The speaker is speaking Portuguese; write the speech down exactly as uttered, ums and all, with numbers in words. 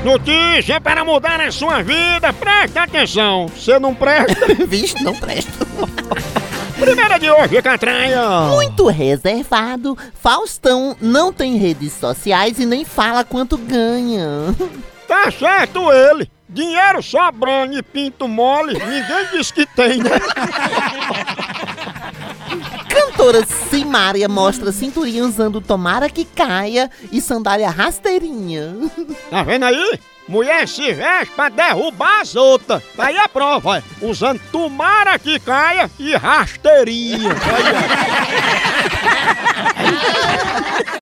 Notícia para mudar a sua vida, presta atenção. Você não presta? Vixe, não presto. Primeira de hoje, Catraia. Muito reservado, Faustão não tem redes sociais e nem fala quanto ganha. Tá certo ele. Dinheiro sobrando e pinto mole, ninguém diz que tem, né? Cantora Simária mostra cinturinha usando tomara que caia e sandália rasteirinha. Tá vendo aí? Mulher se veste pra derrubar as outras. Tá aí a prova, olha. Usando tomara que caia e rasteirinha. Olha.